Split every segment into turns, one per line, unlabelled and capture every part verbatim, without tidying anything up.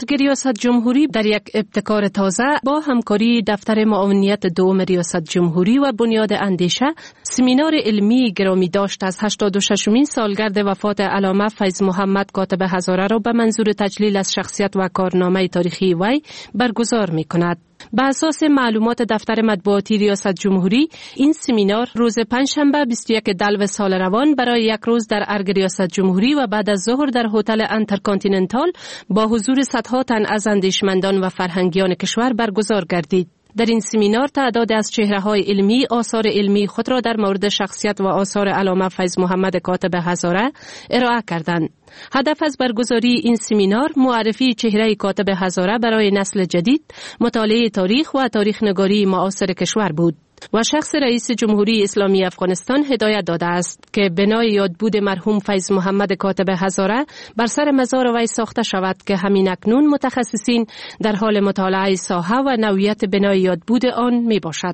ارگ ریاست جمهوری در یک ابتکار تازه با همکاری دفتر معاونیت دوم ریاست جمهوری و بنیاد اندیشه سمینار علمی گرامی داشت از هشتاد و ششمین سالگرد وفات علامه فیض محمد کاتب هزاره را به منظور تجلیل از شخصیت و کارنامه تاریخی وی برگزار می کند. به اساس معلومات دفتر مطبوعاتی ریاست جمهوری، این سمینار روز پنجشنبه بیست و یک دلو سال روان برای یک روز در ارگ ریاست جمهوری و بعد از ظهر در هتل انترکانتیننتال با حضور صدها تن از اندیشمندان و فرهنگیان کشور برگزار گردید. در این سمینار تعداد از چهره‌های علمی آثار علمی خود را در مورد شخصیت و آثار علامه فیض محمد کاتب هزاره ارائه کردند. هدف از برگزاری این سمینار معرفی چهره کاتب هزاره برای نسل جدید، مطالعه تاریخ و تاریخ نگاری معاصر کشور بود و شخص رئیس جمهوری اسلامی افغانستان هدایت داده است که بنای یادبود مرحوم فیض محمد کاتب هزاره بر سر مزار وی ساخته شود که همین اکنون متخصصین در حال مطالعه ساحه و نوعیت بنای یادبود آن می باشد.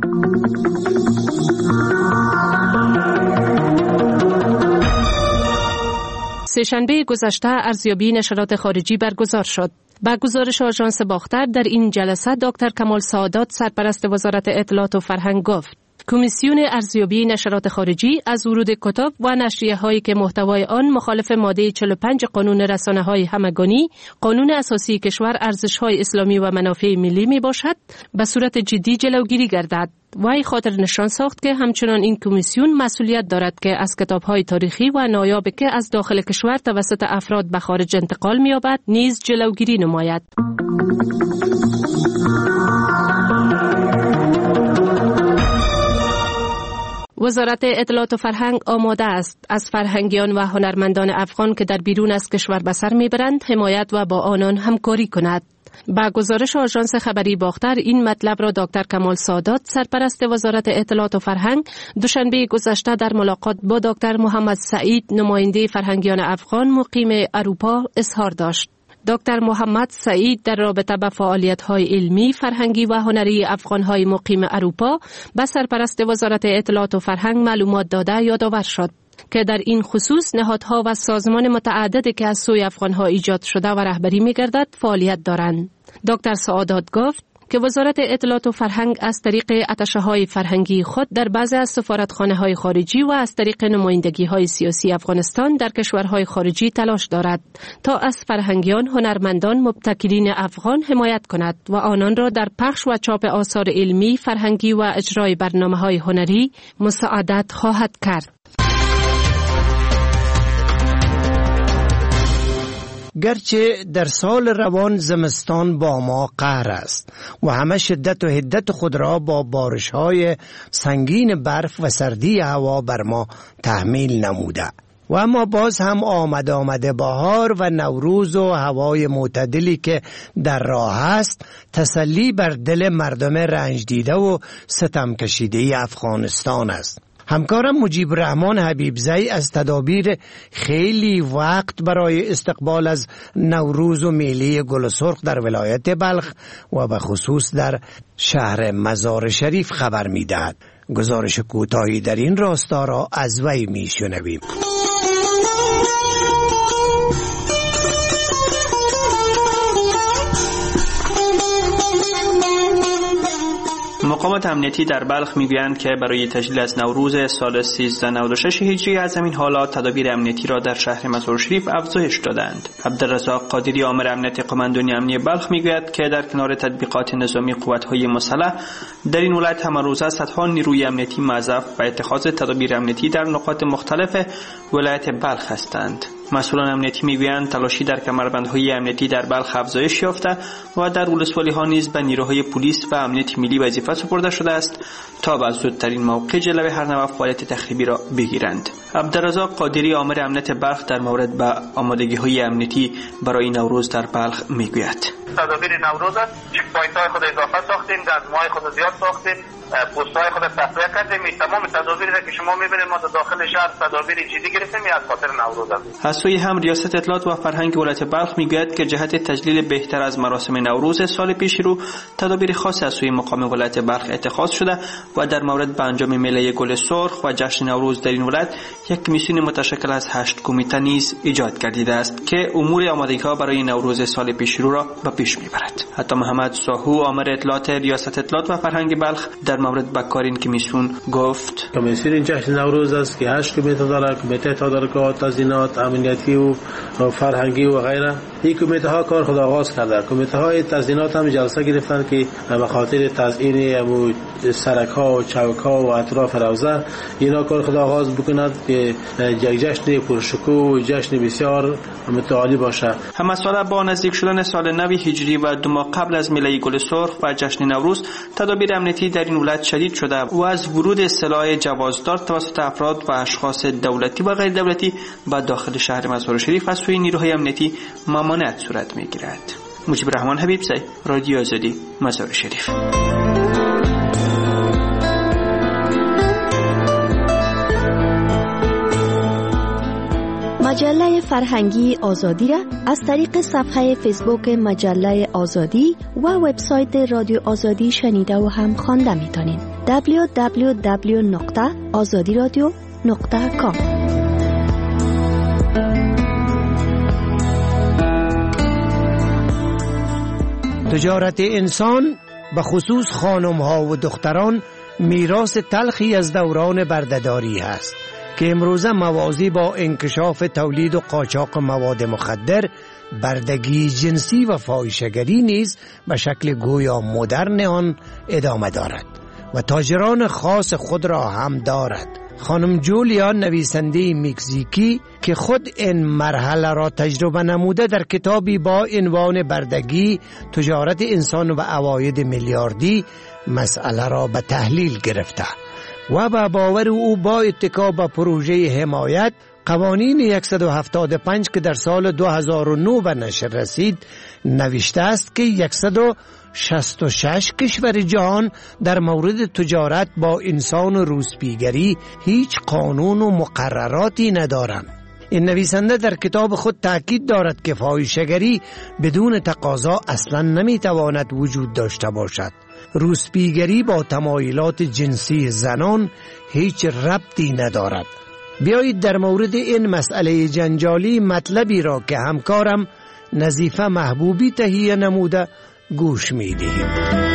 سه‌شنبه گذشته ارزیابی نشرات خارجی برگزار شد. با گزارش آژانس باختر در این جلسه دکتر کمال سعادات سرپرست وزارت اطلاعات و فرهنگ گفت کمیسیون ارزیابی نشرات خارجی از ورود کتاب و نشریه هایی که محتوای آن مخالف ماده چهل و پنج قانون رسانه های همگانی، قانون اساسی کشور، ارزش های اسلامی و منافع ملی می باشد، به صورت جدی جلوگیری گردد. وی خاطر نشان ساخت که همچنان این کمیسیون مسئولیت دارد که از کتاب‌های تاریخی و نایاب که از داخل کشور توسط افراد به خارج انتقال می‌یابد نیز جلوگیری نماید. وزارت اطلاعات و فرهنگ آماده است از فرهنگیان و هنرمندان افغان که در بیرون از کشور به سر میبرند حمایت و با آنان همکاری کند. با گزارش آژانس خبری باختر این مطلب را دکتر کمال سعادات سرپرست وزارت اطلاعات و فرهنگ دوشنبه گذشته در ملاقات با دکتر محمد سعید نماینده فرهنگیان افغان مقیم اروپا اظهار داشت. دکتر محمد سعید در رابطه با فعالیت‌های علمی، فرهنگی و هنری افغان‌های مقیم اروپا به سرپرست وزارت اطلاعات و فرهنگ معلومات داده یادآور شد که در این خصوص نهادها و سازمان متعددی که از سوی افغان‌ها ایجاد شده و رهبری می‌گردد فعالیت دارند. دکتر سعادات گفت که وزارت اطلاعات و فرهنگ از طریق اتشه‌های فرهنگی خود در بعضی از سفارتخانه‌های خارجی و از طریق نمایندگی‌های سیاسی افغانستان در کشورهای خارجی تلاش دارد تا از فرهنگیان، هنرمندان، مبتکرین افغان حمایت کند و آنان را در پخش و چاپ آثار علمی، فرهنگی و اجرای برنامه‌های هنری مساعدت خواهد کرد.
گرچه در سال روان زمستان با ما قهر است و همه شدت و حدت خود را با بارش‌های سنگین برف و سردی هوا بر ما تحمیل نموده و اما باز هم آمد آمده بهار و نوروز و هوای معتدلی که در راه است تسلی بر دل مردم رنج دیده و ستم کشیده افغانستان است. همکارم مجیب رحمان حبیبزی از تدابیر خیلی وقت برای استقبال از نوروز و میله گل سرخ در ولایت بلخ و به خصوص در شهر مزار شریف خبر می‌دهد. گزارش کوتاهی در این راستا را از وی می‌شنویم.
مقامات امنیتی در بلخ میگویند که برای تجلیل از نوروز سال سیزده نود و شش هجری از همین حالات تدابیر امنیتی را در شهر مزار شریف افزایش دادند. عبدالرزاق قادری آمر امنیت قماندانی امنیتی بلخ میگوید که در کنار تطبیقات نظامی قوت‌های مسلح در این ولایت هم روزه صدها نیروی امنیتی موظف به اتخاذ تدابیر امنیتی در نقاط مختلف ولایت بلخ هستند. مسئولان امنیتی میگویند تلاشی در کمربندهای امنیتی در بلخ افزایش یافته و در ولسوالی‌ها نیز به نیروهای پلیس و امنیت ملی وظیفه سپرده شده است تا به زودترین موقع جلوی هر نوع فعالیت تخریبی را بگیرند. عبدالرزاق قادری آمر امنیت بلخ در مورد به آمادگی‌های امنیتی برای نوروز در بلخ میگوید:
تدابیر نوروز است، چک پوینت‌های خود اضافه ساختیم، دستماهای خود زیاد ساختیم، پست‌های خود تقویه کردیم. این تمام تدابیری که شما می‌بینید ما در داخل شهر تدابیر جدی گرفتیم از خاطر نوروز است.
از از سوی هم ریاست اطلاعات و فرهنگ ولایت بلخ میگوید که جهت تجلیل بهتر از مراسم نوروز سال پیش رو تدابیر خاص از سوی مقام ولایت بلخ اتخاذ شده و در مورد به انجام میله گل سرخ و جشن نوروز در این ولایت یک کمیسیون متشکل از هشت کمیته نیز ایجاد گردیده است که امور آمادگی‌ها برای نوروز سال پیش رو را به پیش میبرد. حتی محمد ساهو آمر اطلاعات ریاست اطلاعات و فرهنگ بلخ در مورد بکارین کمیسیون گفت:
کمیسیون جشن نوروز است که هشت کمیته داره، کمیته تدارکات، تزیینات، امنیتی و فرهنگی و غیره. این کمیته ها کار خود آغاز کرده. کمیته های تزیینات هم جلسه گرفتن که به خاطر تزیین سرک ها و چوک ها و اطراف روضه اینا کار خود آغاز بکند که یک جشن پرشکوه و جشن بسیار متعالی باشه. همه
ساله با نزدیک شدن سال نو هجری و دو ماه قبل از میله گل سرخ و جشن نوروز تدابیر امنیتی در این ولایت شدید شده و از ورود سلاح جوازدار توسط افراد و اشخاص دولتی و غیر دولتی به داخل شهر مزار شریف از سوی نیروهای امنیتی ممانعت صورت میگیرد. مجیب رحمان حبیبزی، رادیو آزادی، مزار شریف.
مجله فرهنگی آزادی را از طریق صفحه فیسبوک مجله آزادی و وبسایت رادیو آزادی شنیده و هم خوانده میتونید. دبلیو دبلیو دبلیو نقطه آزادی رادیو نقطه کام.
تجارت انسان به خصوص خانم ها و دختران میراث تلخی از دوران بردهداری است که امروزه موازی با انکشاف تولید و قاچاق مواد مخدر، بردگی جنسی و فاحشه‌گری نیز به شکل گویا مدرن آن ادامه دارد و تاجران خاص خود را هم دارد. خانم جولیا، نویسنده مکزیکی که خود این مرحله را تجربه نموده، در کتابی با عنوان بردگی، تجارت انسان و عواید میلیاردی مسئله را به تحلیل گرفته و به باور او با اتکا به پروژه حمایت قوانین صد و هفتاد و پنج که در سال دو هزار و نه به نشر رسید نوشته است که صد و شصت و شش کشور جهان در مورد تجارت با انسان و روسپیگری هیچ قانون و مقرراتی ندارند. این نویسنده در کتاب خود تاکید دارد که فاحشه‌گری بدون تقاضا اصلا نمیتواند وجود داشته باشد. روسپیگری با تمایلات جنسی زنان هیچ ربطی ندارد. بیایید در مورد این مسئله جنجالی مطلبی را که همکارم نظیفه محبوبی تهیه نموده گوش می‌دهیم.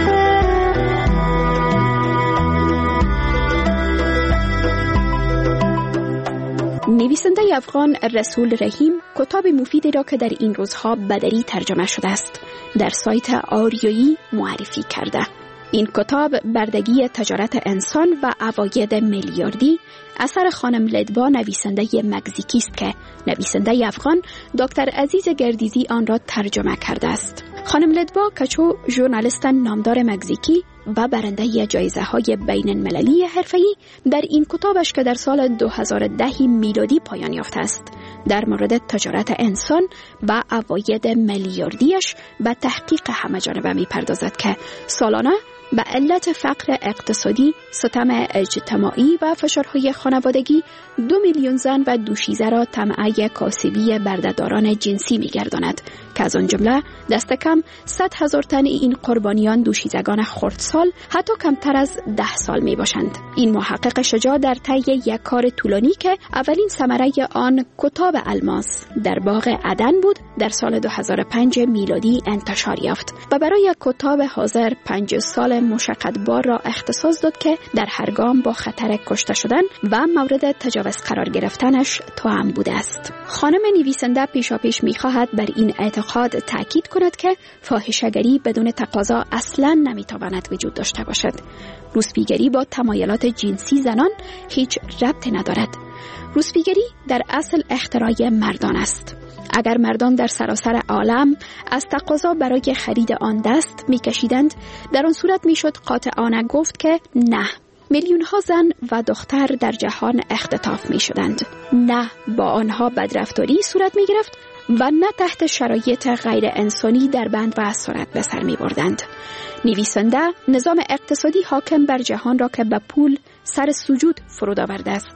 نویسنده افغان رسول رحیم کتاب مفیدی را که در این روزها به دری ترجمه شده است در سایت آریایی معرفی کرده. این کتاب بردگی تجارت انسان و عواید میلیاردی اثر خانم لدوا، نویسنده مکزیکی است که نویسنده افغان دکتر عزیز گردیزی آن را ترجمه کرده است. خانم لدوا کچو ژورنالیست نامدار مکزیکی و برنده جایزه های بین المللی حرفه‌ای در این کتابش که در سال دو هزار و ده میلادی پایان یافته است در مورد تجارت انسان و عواید میلیاردیش به تحقیق همه جانبه می پردازد که سالانه به علت فقر اقتصادی، ستم اجتماعی و فشارهای خانوادگی دو میلیون زن و دوشیزه را طمع کاسبی بردهداران جنسی می‌گرداند که از آن جمله دست کم صد هزار تن این قربانیان دوشیزگان خردسال حتی کمتر از ده سال می باشند. این محقق شجاع در طی یک کار طولانی که اولین ثمره آن کتاب الماس در باغ عدن بود در سال دو هزار و پنج میلادی انتشار یافت و برای کتاب حاضر پنج سال مشقتبار را اختصاص داد که در هر گام با خطر کشته شدن و مورد تجاوز قرار گرفتنش توأم بوده است. خانم نویسنده پیشاپیش می‌خواهد بر این اعتقاد تأکید کند که فاحشه‌گری بدون تقاضا اصلاً نمی‌تواند وجود داشته باشد. روسپیگری با تمایلات جنسی زنان هیچ ربطی ندارد. روسپیگری در اصل اختراع مردان است. اگر مردان در سراسر عالم از تقاضا برای خرید آن دست می‌کشیدند، در آن صورت می‌شد قاطعانه گفت که نه، میلیون ها زن و دختر در جهان اختطاف می‌شدند. نه، با آنها بدرفتاری صورت می‌گرفت و نه تحت شرایط غیر انسانی در بند و اسارت به سر می‌بردند. نویسنده نظام اقتصادی حاکم بر جهان را که به پول سر سجود فرود آورده است،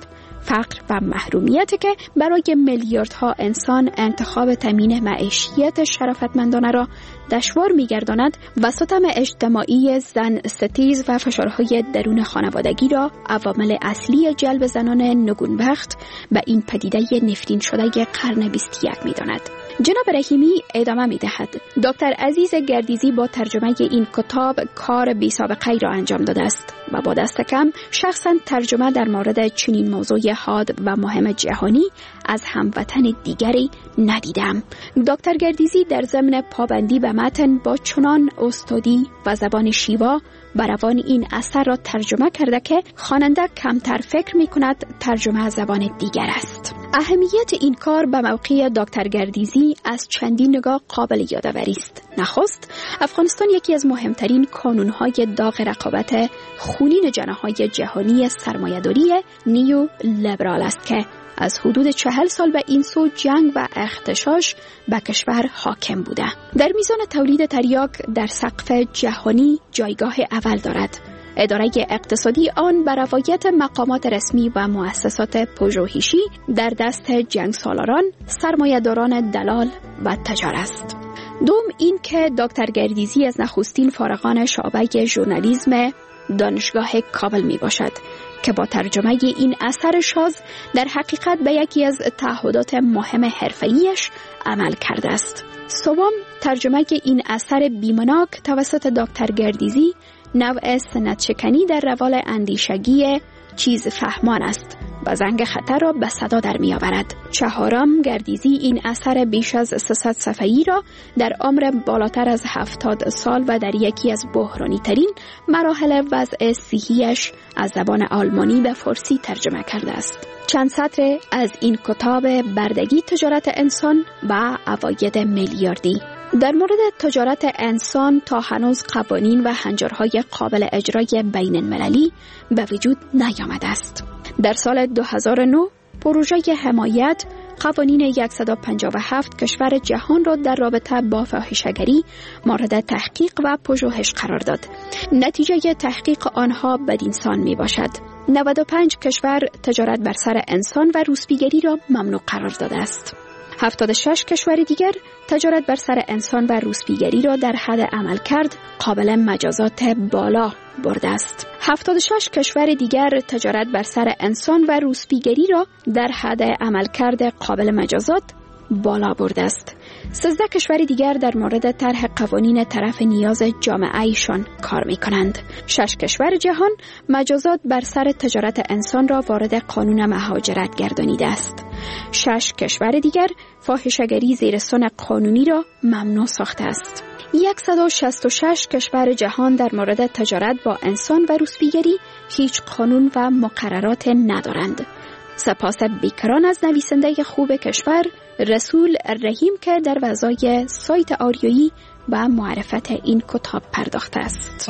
فقر و محرومیتی که برای میلیاردها انسان انتخاب تامین معیشت شرافتمندانه را دشوار می‌گرداند و ستم اجتماعی زن ستیز و فشارهای درون خانوادگی را عوامل اصلی جلب زنان نگونبخت به این پدیده نفرین شده قرن بیست و یک می‌داند. جناب رحیمی ادامه می‌دهد: دکتر عزیز گردیزی با ترجمه این کتاب کار بی سابقه را انجام داده است و با دست کم شخصا ترجمه در مورد چنین موضوع حاد و مهم جهانی از هموطن دیگری ندیدم. دکتر گردیزی در ضمن پابندی به متن با چنان استادی و زبان شیوا بر روان این اثر را ترجمه کرده که خواننده کمتر فکر می کند ترجمه زبان دیگر است. اهمیت این کار به موقع دکتر گردیزی از چندین نگاه قابل یادآوری است. نخست، افغانستان یکی از مهمترین کانون‌های داغ رقابت خونین جناح‌های جهانی سرمایه‌داری نیو لیبرال است که از حدود چهل سال به این سو جنگ و اغتشاش به کشور حاکم بوده. در میزان تولید تریاک در سقف جهانی جایگاه اول دارد. اداره اقتصادی آن بر روایت مقامات رسمی و مؤسسات پژوهشی در دست جنگ سالاران، سرمایه‌داران دلال و تجار است. دوم این که دکتر گردیزی از نخستین فارغان شعبه ژورنالیسم دانشگاه کابل می باشد که با ترجمه این اثر شاذ در حقیقت به یکی از تعهدات مهم حرفه‌ایش عمل کرده است. سوم، ترجمه این اثر بیمناک توسط دکتر گردیزی نوع سنت‌شکنی در روال اندیشگی چیز فهمان است و زنگ خطر را به صدا در می آورد. چهارم، گردیزی این اثر بیش از سیصد صفحه‌ای را در عمر بالاتر از هفتاد سال و در یکی از بحرانی ترین مراحل وضع صحیش از زبان آلمانی به فارسی ترجمه کرده است. چند سطر از این کتاب بردگی تجارت انسان و عواید میلیاردی. در مورد تجارت انسان تا هنوز قوانین و هنجارهای قابل اجرای بین المللی به وجود نیامده است. در سال دو هزار و نه پروژه حمایت قوانین صد و پنجاه و هفت کشور جهان را در رابطه با فاحشه‌گری مورد تحقیق و پژوهش قرار داد. نتیجه تحقیق آنها بدینسان می باشد: نود و پنج کشور تجارت بر سر انسان و روسپیگری را ممنوع قرار داده است. هفتاد و شش کشور دیگر تجارت بر سر انسان و روسپیگری را در حد عمل کرد قابل مجازات بالا برده است. هفتاد و شش کشور دیگر تجارت بر سر انسان و روسپیگری را در حد عمل کرد قابل مجازات بالا برده است. سیزده کشور دیگر در مورد طرح قوانین طرف نیاز جامعه ایشان کار می کنند. شش کشور جهان مجازات بر سر تجارت انسان را وارد قانون مهاجرت گردانیده است. شش کشور دیگر فاحشه‌گری زیر سن قانونی را ممنوع ساخته است. صد و شصت و شش کشور جهان در مورد تجارت با انسان و روسپیگری هیچ قانون و مقررات ندارند. سپاس بیکران از نویسنده خوب کشور رسول رحیم که در وضای سایت آریایی و معرفت این کتاب پرداخته است.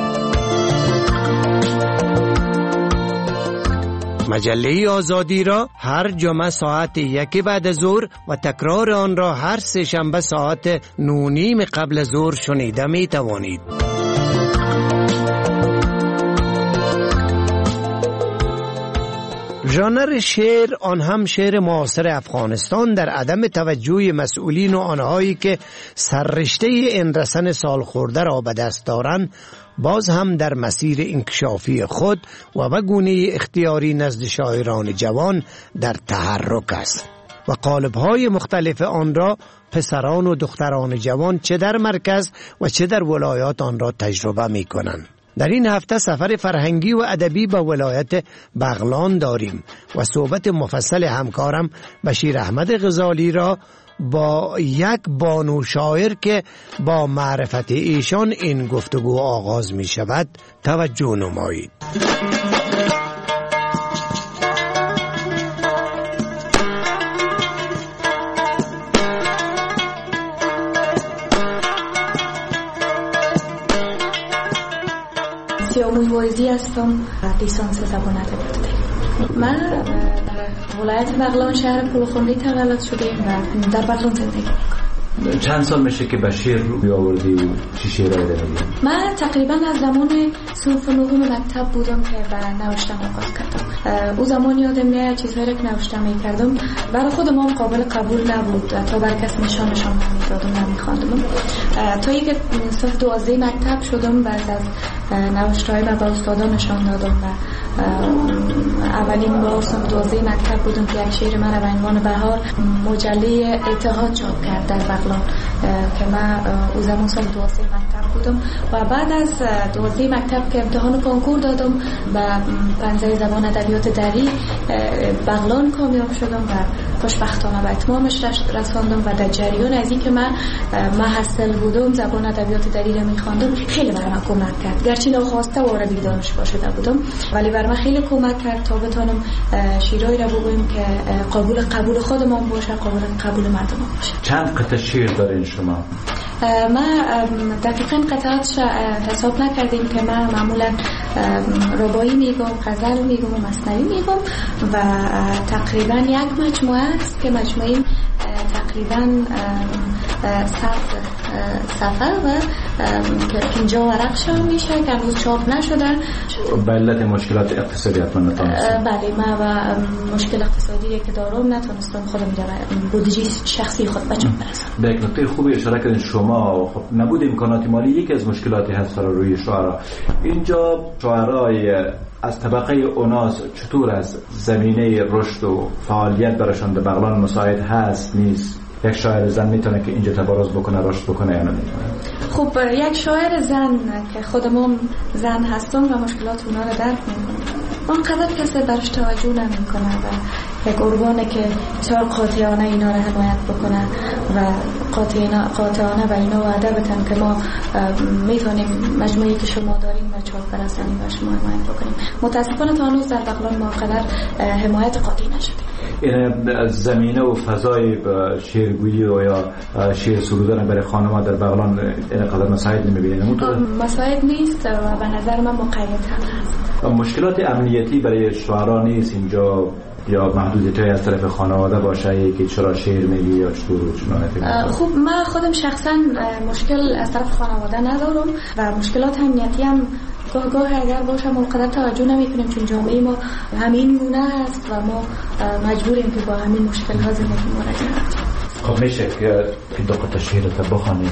مجله آزادی را هر جمعه ساعت یک بعد از ظهر و تکرار آن را هر سه شنبه ساعت نه نیم قبل از ظهر شنیده می توانید. ژانر شعر، آن هم شعر معاصر افغانستان، در عدم توجه مسئولین و آنهایی که سررشته این رسن سال خورده را به دست دارند، باز هم در مسیر انکشافی خود و به گونه اختیاری نزد شاعران جوان در تحرک است و قالب‌های مختلف آن را پسران و دختران جوان چه در مرکز و چه در ولایات آن را تجربه می کنند. در این هفته سفر فرهنگی و ادبی به ولایت بغلان داریم و صحبت مفصل همکارم بشیر احمد غزالی را با یک بانو شاعر که با معرفت ایشان این گفتگو آغاز می شود توجه نمایید.
سیاموش وایزی هستم، لیسانس زبان ادبیات. من در ولایت بغلان شهر پولخونی تولد شدیم و در بغلان زندگی میکنم.
چند سال میشه که بشیر رو بیاوردی و چی شعرهایی داری؟
من تقریبا از زمان صنف نهم مکتب بودم که به نوشتن آغاز کردم. او زمان یادم میاد چیزهایی که نوشته میکردم برای خودم هم قابل قبول نبود، تا بر کس نشان نشان نمیدادم نمیخواندم. تا اینکه صف دوازده مکتب شدم بعد از نوشته‌های ما به استادان نشان دادم و اولین بار صف دوازده مکتب بودم که یک شعر من به عنوان بهار مجله اتحاد چاپ کرد در بغلان که من او زمان صف دوازده مکتب بودم و بعد از دوازده مکتب که امتحان کنکور دادم و پنجه زبان ادبیات دری بغلان کامیاب شدم و خوشبختانه به اتمامش رساندم و در جریان از این که من محصل بودم زبان ادبیات دری رو میخواندم خیلی برای من کمک کرد، گرچه ناخواسته وارد دانشگاه شده بودم ولی برای من خیلی کمک کرد تا بتونم شیرایی را بگویم که قبول قبول خودمان باشه، قبول قبول مردم باشه.
چند قطعه شعر دارین شما؟
ما دقیقاً قطعاتش حساب نکردیم که من معمولا ربایی میگم، غزل میگم و مثنوی میگم و تقریبا یک مجموعه است که مجموعه تقریبا صد صفحه و که پنجاه ورق شام میشه که هنوز چاپ نشدن
به علت مشکلات اقتصادی حتما نتونستم.
بله من و مشکل اقتصادی که دارم نتونستم خودم رو بودجه شخصی خود بچم برسم.
به یک نکته خوبی اشاره کردین شما، خب نبود امکانات مالی یکی از مشکلاتی هست برای روی شعرا. اینجا شعرای از طبقه اوناس چطور از زمینه رشد و فعالیت براشون به بغلان مساعد هست نیست؟ یک شاعر زن میتونه که اینجا تبارز بکنه رشد بکنه یا نمیتونه؟
خب یک شاعر زن که خودمون زن هستم و مشکلات اونا رو درک میکنم اون قدر کسی برش توجه نمیکنه و یک ارگانه که چهار قاطعانه اینا رو حمایت بکنه و قاطعانه و اینا وعده بتن که ما میتونیم مجموعی که شما داریم و چاپ برسانیم و شما حمایت بکنیم. متاسفانه تا هنوز در بغلان ما قدر حمایت قاطعی نشده.
این زمینه و فضای شعرگویی و یا شعر سرودن برای خانم‌ها در بغلان اینقدر مساعد نمی‌بینید؟
مساعد نیست و به نظر من مقید هم هست.
مشکلات امنیتی برای شعرا نیست اینجا یا محدودیت‌های از طرف خانواده باشه که چرا شعر میگی یا چطور چنانه؟
خب من خودم شخصا مشکل از طرف خانواده ندارم و مشکلات امنیتی هم گاه گاه اگر باشه ما قدر توجه نمی‌کنیم چون جامعه ما همین گونه است و ما مجبوریم که با همین مشکل ها زندگی مواجه باشیم.
خب میشه که دو قطعه شعر رو بخوانید؟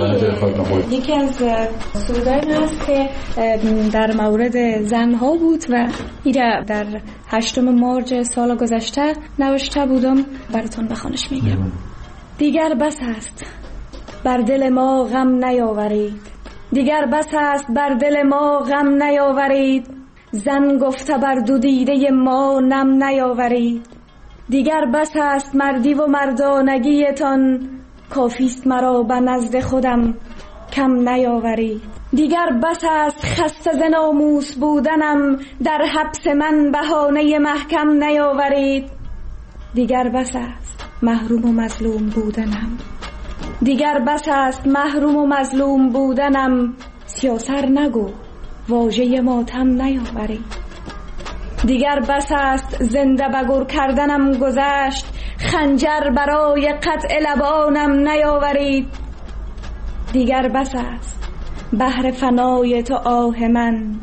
یکی, یکی از سرودایی هست که در مورد زنها بود و ایره در هشتم مارج سال گذشته نوشته بودم، براتون بخوانش میگم. دیگر بس است بر دل ما غم نیاورید، دیگر بس است بر دل ما غم نیاورید، زن گفته بر دو دیده ما نم نیاورید. دیگر بس است مردی و مردانگیتان، کافیست مرا به نزد خودم کم نیاورید. دیگر بس است خسته ز ناموس بودنم، در حبس من بهانه محکم نیاورید. دیگر بس است محروم و مظلوم بودنم، دیگر بس است محروم و مظلوم بودنم، سیاسر نگو واژه ماتم نیاورید. دیگر بس است زنده بگور کردنم گذشت، خنجر برای قطع لبانم نیاورید. دیگر بس است بحر فنای تو آه من،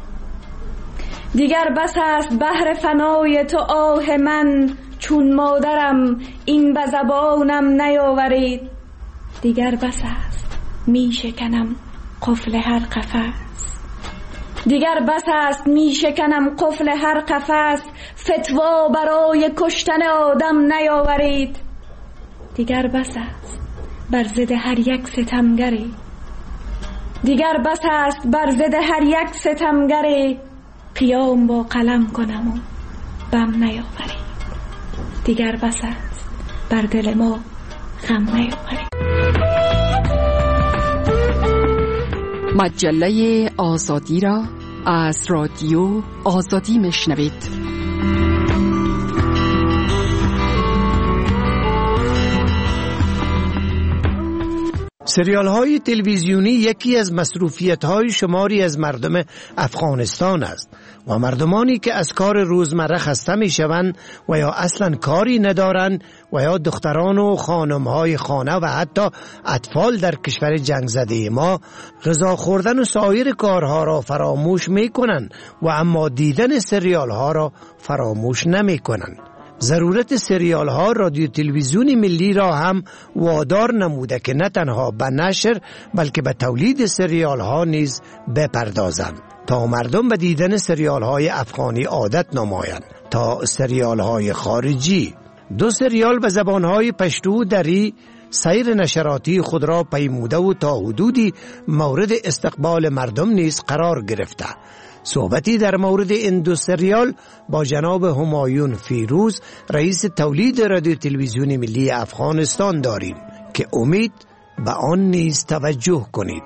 دیگر بس است بحر فنای تو آه من، چون مادرم این به زبانم نیاورید. دیگر بس است می شکنم قفل هر قفس، دیگر بس است می شکنم قفل هر قفس، فتوا برای کشتن آدم نیاورید. دیگر بس است بر ضد هر یک ستمگری، دیگر بس است بر ضد هر یک ستمگری، قیام با قلم کنم و بم نیاورید. دیگر بس است بر دل ما غم نیاورید.
مجله آزادی را از رادیو آزادی میشنوید.
سریال های تلویزیونی یکی از مصروفیت های شماری از مردم افغانستان است. و مردمانی که از کار روزمره خسته می شوند و یا اصلا کاری ندارند و یا دختران و خانمهای خانه و حتی اطفال در کشور جنگ زده ما غذا خوردن و سایر کارها را فراموش می کنند و اما دیدن سریال ها را فراموش نمی کنند. ضرورت سریال ها رادیو تلویزیون ملی را هم وادار نموده که نه تنها به نشر بلکه به تولید سریال ها نیز بپردازند تا مردم به دیدن سریال های افغانی عادت نمایند تا سریال های خارجی. دو سریال به زبان های پشتو دری سیر نشراتی خود را پیموده و تا حدودی مورد استقبال مردم نیز قرار گرفته. صحبتی در مورد این دو سریال با جناب همایون فیروز رئیس تولید رادیو تلویزیون ملی افغانستان داریم که امید به آن نیز توجه کنید.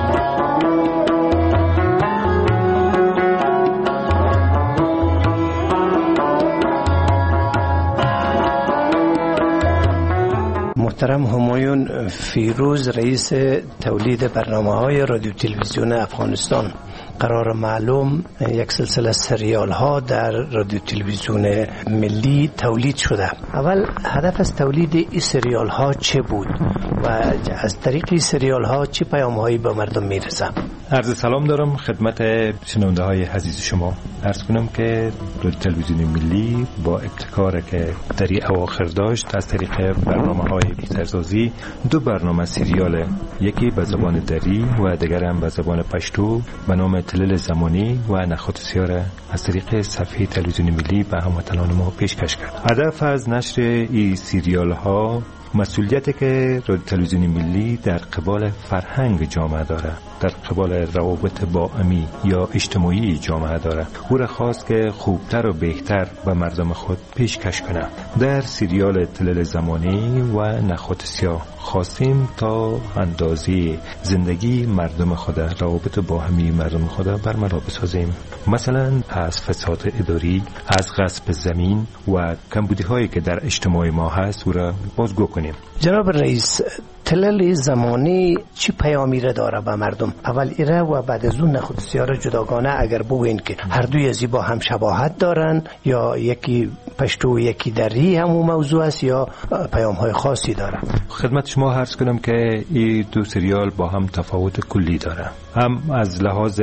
محترم همایون فیروز رئیس تولید برنامه‌های رادیو تلویزیون افغانستان، قرار معلوم یک سلسله سریال ها در رادیو تلویزیون ملی تولید شده. اول هدف از تولید این سریال ها چه بود و از طریق این سریال ها چه پیام هایی به مردم میرسه؟
عرض سلام دارم خدمت شنونده های عزیز شما. عرض کنم که رادیو تلویزیون ملی با ابتکار که در این اواخر داشت از طریق برنامه های بی‌ترسازی دو برنامه سریال، یکی به زبان دری و دیگر هم به زبان پشتو به نام تلل زمانی و نخود سیاره از طریق صفحه تلویزیون ملی به هموطنان ما پیشکش کرد. هدف از نشر این سریال ها مسئولیتی که رادیو تلویزیون ملی در قبال فرهنگ جامعه داره، در قبال روابط با امی یا اجتماعی جامعه داره، او را خواست که خوبتر و بهتر به مردم خود پیشکش کنه. در سریال تلل زمانی و نخود سیاه خواستیم تا اندازه زندگی مردم خود، روابط با همی مردم خود برملا بسازیم. مثلا از فساد اداری، از غصب زمین و کمبودی هایی که در اجتماع ما هست او را بازگو کنیم.
جناب رئیس، تلل زمانی چی پیامی را داره به مردم؟ اول ایره و بعد از اون نخود سیاه جداگانه اگر بگوین که هر دوی ازی با هم شباهت دارن یا یکی پشتو و یکی دری همون موضوع است یا پیام های خاصی داره؟
خدمت شما عرض کنم که این دو سریال با هم تفاوت کلی داره، هم از لحاظ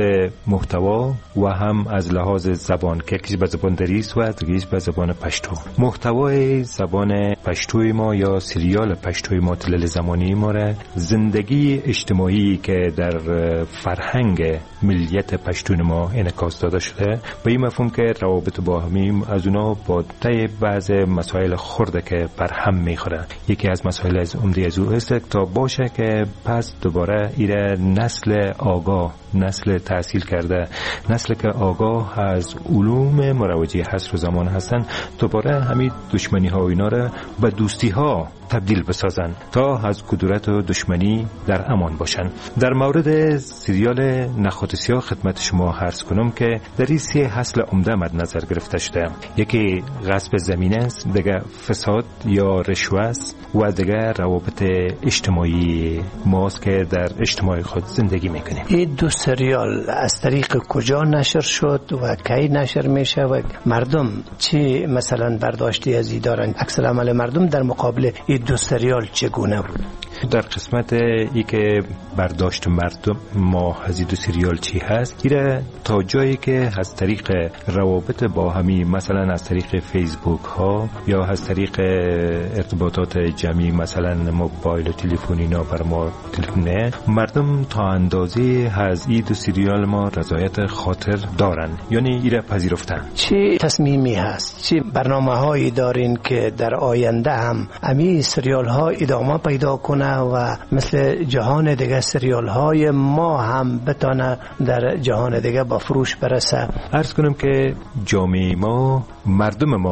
محتوا و هم از لحاظ زبان که یکیش به زبان دری است و دیگه‌اش به زبان پشتو. محتوای زبان پشتوی ما یا سریال پشتوی ما تلل زمانی ما را زندگی اجتماعی که در فرهنگ ملیت پشتون ما انعکاس داده شده، به این مفهوم که روابط با همیم از اونا با طی بعض مسائل خرده که بر هم میخوره. یکی از مسائل از عمده از او است تا باشه که پس دوباره ایره نسل آگاه، نسل تحصیل کرده، نسل که آگاه از علوم مروجی حصر و زمان هستن، دوباره همین دشمنی ها و اینا را به دوستی ها تبدیل بسازن تا از کدورت و دشمنی در امان باشن. در مورد سریال نخود سیاه خدمت شما عرض کنم که در این سه اصل عمده مد نظر گرفته شده. یکی غصب زمین است، دیگه فساد یا رشوه است و دیگه روابط اجتماعی ماست که در اجتماع خود زندگی میکنیم.
این دو سریال از طریق کجا نشر شد و کی نشر میشه و مردم چه مثلا برداشتی از این دارن؟ عکس العمل مردم در مقابل این دو سریال چگونه بود؟
در قسمت ای که برداشت مردم ما از این دو سریال چی هست، ایره تا جایی که از طریق روابط با همی، مثلا از طریق فیسبوک ها یا از طریق ارتباطات جمعی مثلا موبایل و تلفنی نا بر ما تلفنه، مردم تا اندازه از این دو سریال ما رضایت خاطر دارن، یعنی ایره پذیرفتن.
چه تصمیمی هست، چه برنامه هایی دارین که در آینده هم امی سریال ها ادامه پیدا کنه و مثل جهان دیگه سریال های ما هم بتانه در جهان دیگه با فروش برسه؟
عرض کنم که جامعه ما، مردم ما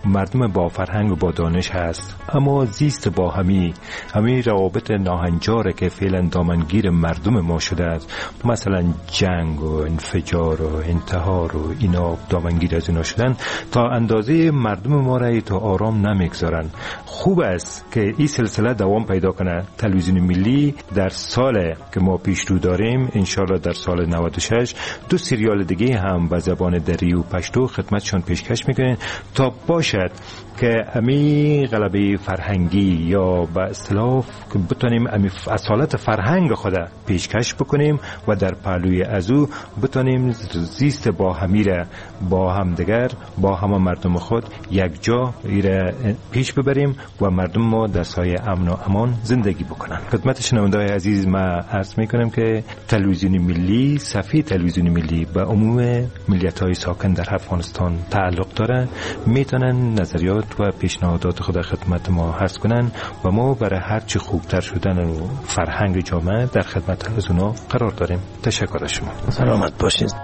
مردم با فرهنگ و با دانش هست، اما زیست با همی همین روابط ناهنجاره که فعلا دامنگیر مردم ما شده است، مثلا جنگ و انفجار و انتحار و اینا دامنگیر از اینا شدن، تا اندازه مردم ما را تا آرام نمیگذارن. خوب است که این سلسله دوام پیدا کنه. تلویزیون ملی در سال که ما پیش رو داریم، انشالله در سال نود و شش، دو سریال دیگه هم به زبان دری و پشتو خدمتشان پیشکش میکنین تا باشد که امی غلبه فرهنگی یا به اصطلاح که بتونیم امی اصالت فرهنگ خود پیشکش بکنیم و در پهلوی از او بتونیم زیست با همیره با همدیگر با همه مردم خود یک جا ایره پیش ببریم و مردم ما در سایه امن و امان زندگی بکنن. خدمت شنونده‌های عزیز ما عرض میکنم که تلویزیون ملی، صفحه تلویزیون ملی به عموم ملیت‌های ساکن در افغانستان تعلق داره، میتونن نظریات و پیشنهادات خود خدمت ما عرض کنن و ما برای هر چی خوبتر شدن و فرهنگ جامعه در خدمت از اونا قرار داریم. تشکر از شما.
سلامت باشید.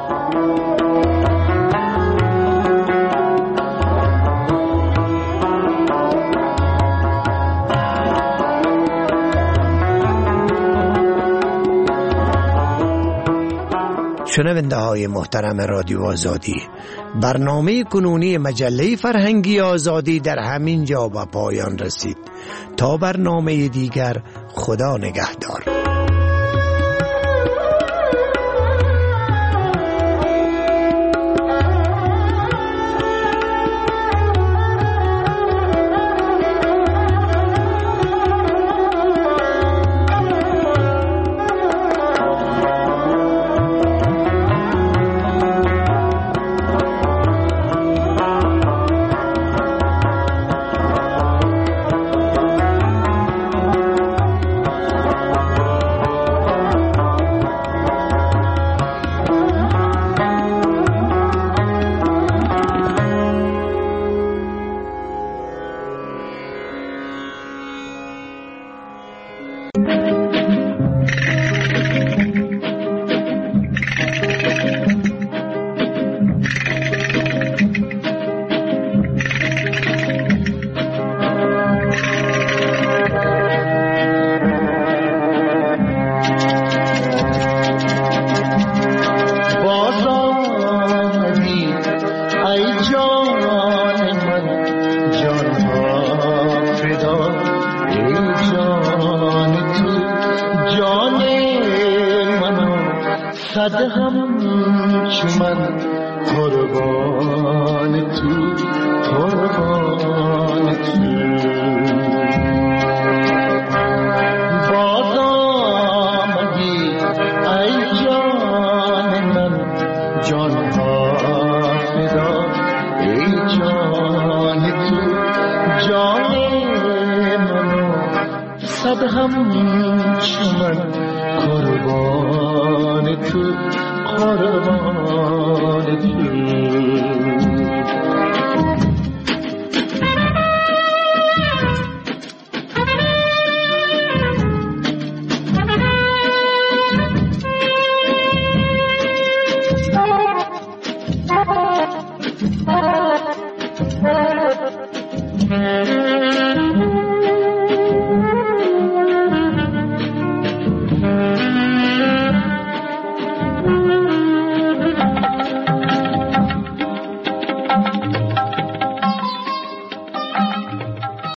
شنونده های محترم رادیو آزادی، برنامه کنونی مجله فرهنگی آزادی در همین جا به پایان رسید. تا برنامه دیگر، خدا نگهدار.
صد هم چمن قربان تو قربان تو باز آمدی ای جان من جان ها فدا ای جان تو جان منو صد هم چمن قربان تو قربان تو